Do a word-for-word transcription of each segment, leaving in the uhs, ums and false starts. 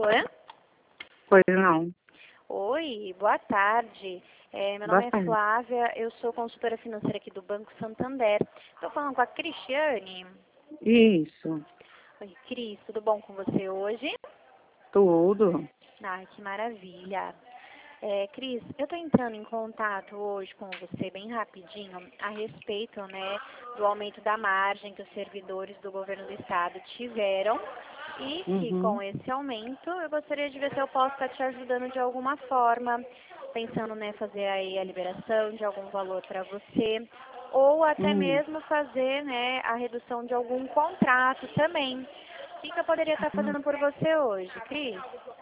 corretora? Pois não. Oi, boa tarde. É, meu Boa nome é tarde. Flávia, eu sou consultora financeira aqui do Banco Santander. Estou falando com a Cristiane. Isso. Oi, Cris, tudo bom com você hoje? Tudo. Ai, que maravilha. É, Cris, eu estou entrando em contato hoje com você bem rapidinho a respeito, né, do aumento da margem que os servidores do governo do estado tiveram e que Uhum. com esse aumento eu gostaria de ver se eu posso estar te ajudando de alguma forma, pensando, né, fazer aí a liberação de algum valor para você ou até Hum. mesmo fazer, né, a redução de algum contrato também. O que, que eu poderia estar fazendo por você hoje, Cris?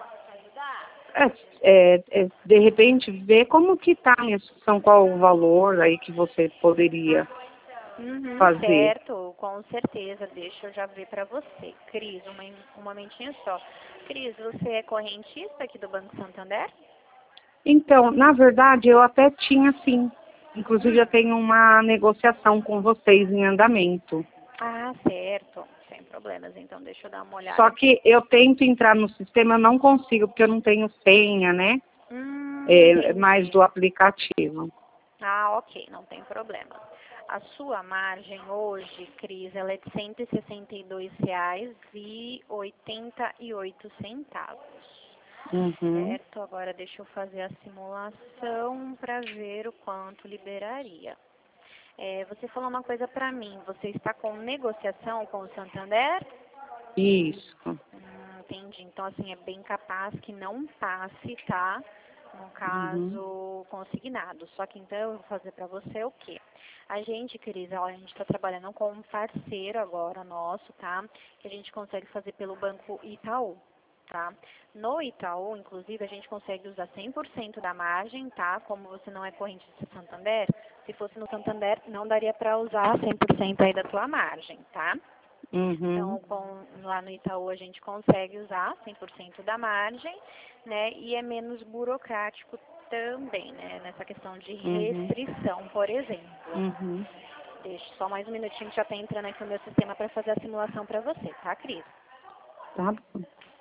É, é, é, de repente, ver como que está a minha situação, qual o valor aí que você poderia Uhum, fazer. certo, com certeza. Deixa eu já ver para você. Cris, uma, um momentinho só. Cris, você é correntista aqui do Banco Santander? Então, na verdade, eu até tinha sim. Inclusive, eu Hum. tenho uma negociação com vocês em andamento. Ah, certo. Sem problemas, então deixa eu dar uma olhada Só aqui. que eu tento entrar no sistema, eu não consigo, porque eu não tenho senha, né? Hum, É, mais entendi. do aplicativo. Ah, ok, não tem problema. A sua margem hoje, Cris, ela é de cento e sessenta e dois reais e oitenta e oito centavos. Uhum. Certo, agora deixa eu fazer a simulação para ver o quanto liberaria. É, você falou uma coisa para mim, você está com negociação com o Santander? Isso. Hum, entendi, então assim, é bem capaz que não passe, tá? No Uhum. caso consignado. Só que então eu vou fazer para você o quê? A gente, Cris, ó, a gente está trabalhando com um parceiro agora nosso, tá? Que a gente consegue fazer pelo Banco Itaú. Tá? No Itaú, inclusive, a gente consegue usar cem por cento da margem, tá? Como você não é corrente do Santander, se fosse no Santander, não daria para usar cem por cento aí da tua margem, tá? Uhum. Então, com, lá no Itaú, a gente consegue usar cem por cento da margem, né? E é menos burocrático também, né? Nessa questão de Uhum. restrição, por exemplo. Uhum. Deixa só mais um minutinho que já está entrando aqui no meu sistema para fazer a simulação para você, tá, Cris? Tá bom.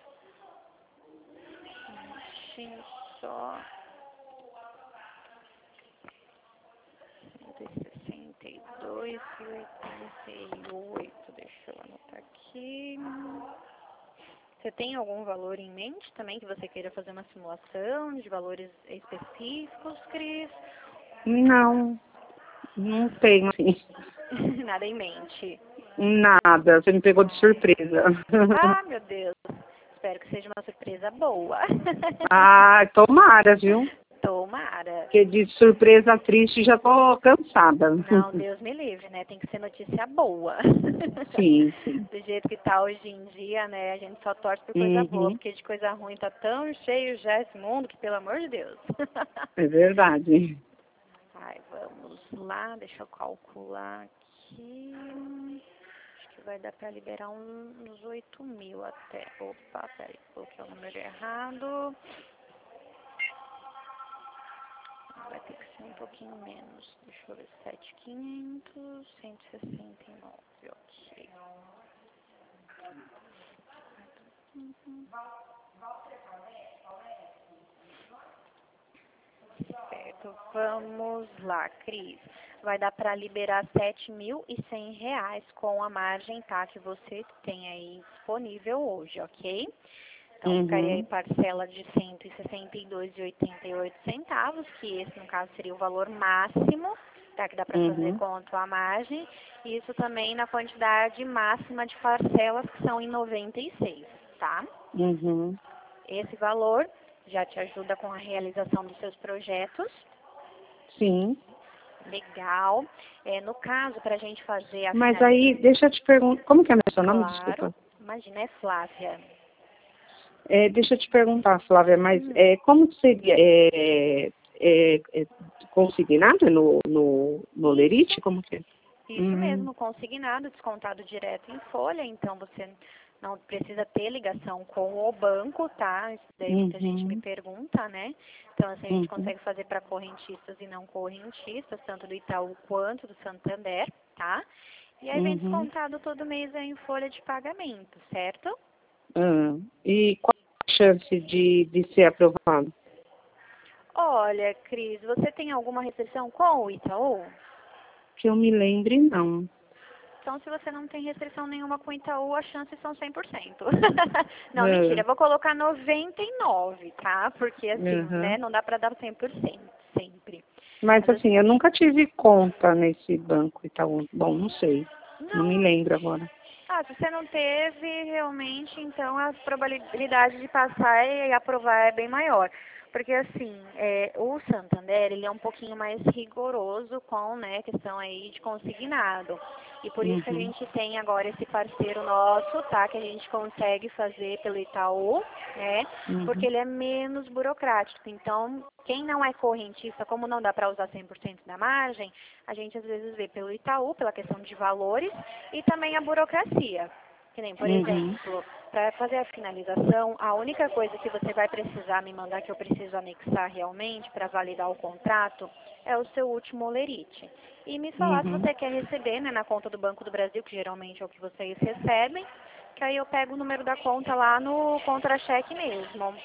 Minutinho só. cento e sessenta e dois e oitenta e oito. Deixa eu anotar aqui. Você tem algum valor em mente também que você queira fazer uma simulação de valores específicos, Cris? Não, não tenho, assim, Nada em mente. nada. Você me pegou de surpresa. Ah, meu Deus. Espero que seja uma surpresa boa. Ah, tomara, viu? Tomara. Porque de surpresa triste já tô cansada. Não, Deus me livre, né? Tem que ser notícia boa. Sim, sim. Do jeito que tá hoje em dia, né? A gente só torce por coisa boa, Uhum. porque de coisa ruim tá tão cheio já esse mundo que, pelo amor de Deus. É verdade. Ai, vamos lá, deixa eu calcular aqui. Acho que vai dar pra liberar um- uns oito mil até. Opa, peraí, coloquei o número errado. Vai ter que ser um pouquinho menos. Deixa eu ver, sete mil e quinhentos, cento e sessenta e nove, ok. Uhum. Certo, vamos lá, Cris. Vai dar para liberar sete mil e cem reais com a margem, tá, que você tem aí disponível hoje, ok? Então, ficaria aí Uhum. parcela de cento e sessenta e dois reais e oitenta e oito centavos, que esse, no caso, seria o valor máximo, tá, que dá para fazer Uhum. com a tua margem. E isso também na quantidade máxima de parcelas, que são em noventa e seis, tá? Uhum. Esse valor já te ajuda com a realização dos seus projetos. Sim. Legal. É, no caso, para a gente fazer a Mas aí, finalização, deixa eu te perguntar, como que é o seu nome? claro, Desculpa. imagina, é Flávia. É, deixa eu te perguntar, Flávia, mas Hum, é, como que seria? É, é, é consignado no, no, no isso, Lerite? Como que é? isso Hum. mesmo, consignado, descontado direto em folha, então você não precisa ter ligação com o banco, tá? Isso daí muita gente me Uhum. pergunta, né? Então, assim, a gente Uhum. consegue fazer para correntistas e não correntistas, tanto do Itaú quanto do Santander, tá? E aí vem Uhum. descontado todo mês aí em folha de pagamento, certo? Ah, e qual a chance de, de ser aprovado? Olha, Cris, você tem alguma restrição com o Itaú? Que eu me lembre, não. Então, se você não tem restrição nenhuma com o Itaú, as chances são cem por cento. Não, É, mentira, eu vou colocar noventa e nove, tá? Porque, assim, uhum. né, não dá pra dar cem por cento sempre. Mas, Mas, assim, eu assim, nunca tive conta nesse banco Itaú. Bom, não sei. Não me não. lembro agora. Ah, se você não teve, realmente, então a probabilidade de passar e aprovar é bem maior. Porque, assim, é, o Santander, ele é um pouquinho mais rigoroso com, né, questão aí de consignado. E por isso que a Uhum. gente tem agora esse parceiro nosso, tá, que a gente consegue fazer pelo Itaú, né, porque Uhum. ele é menos burocrático. Então, quem não é correntista, como não dá para usar cem por cento da margem, a gente às vezes vê pelo Itaú, pela questão de valores, e também a burocracia. Que nem, por Uhum. exemplo, para fazer a finalização, a única coisa que você vai precisar me mandar, que eu preciso anexar realmente para validar o contrato, é o seu último olerite. E me falar se Uhum. você quer receber, né, na conta do Banco do Brasil, que geralmente é o que vocês recebem, que aí eu pego o número da conta lá no contra-cheque mesmo.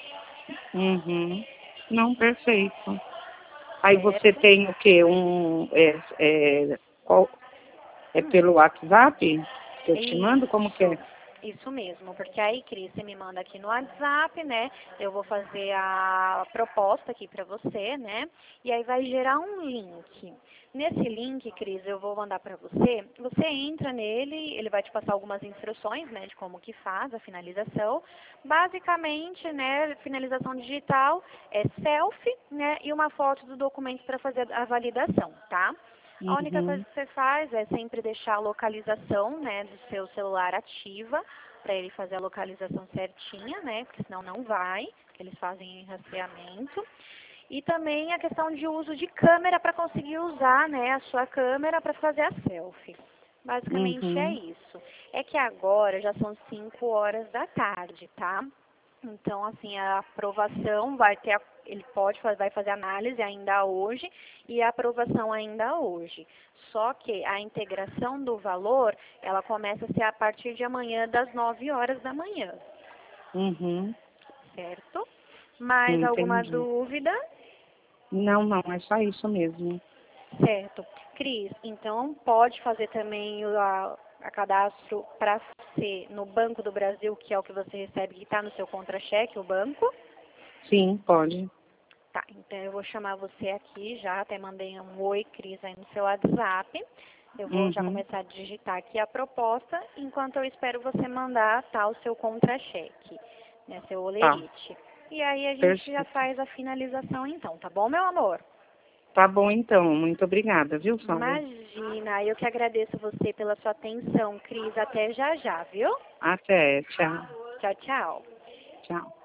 Uhum. Não, perfeito. Aí você Certo? tem o quê? Um, é, é, qual, é Hum. pelo WhatsApp que eu te mando? Como que Isso, é? isso mesmo, porque aí, Cris, você me manda aqui no WhatsApp, né? Eu vou fazer a proposta aqui pra você, né? E aí vai gerar um link. Nesse link, Cris, eu vou mandar pra você. Você entra nele, ele vai te passar algumas instruções, né, de como que faz a finalização. Basicamente, né, finalização digital é selfie, né, e uma foto do documento para fazer a validação, tá? A única coisa Uhum. que você faz é sempre deixar a localização, né, do seu celular ativa, para ele fazer a localização certinha, né, porque senão não vai, que eles fazem rastreamento. E também a questão de uso de câmera para conseguir usar, né, a sua câmera para fazer a selfie. Basicamente é Uhum. isso. É que agora já são cinco horas da tarde, tá? Então, assim, a aprovação vai ter, a- ele pode fazer, vai fazer análise ainda hoje e a aprovação ainda hoje. Só que a integração do valor, ela começa a ser a partir de amanhã, das nove horas da manhã, Uhum. certo? Mais alguma Entendi. dúvida? Não, não, é só isso mesmo. Certo. Cris, então pode fazer também o a, a cadastro para ser no Banco do Brasil, que é o que você recebe, que está no seu contra-cheque, o banco. Sim, pode. Tá, então eu vou chamar você aqui já, até mandei um oi, Cris, aí no seu WhatsApp. Eu vou já Uhum. começar a digitar aqui a proposta, enquanto eu espero você mandar, tá, o seu contra-cheque, né, seu Tá, olerite. E aí a gente já perfeito. faz a finalização então, tá bom, meu amor? Tá bom então, muito obrigada, viu, Sandra? Imagina, eu que agradeço você pela sua atenção, Cris. Até já já, viu? Até, tchau. Tchau, tchau. Tchau.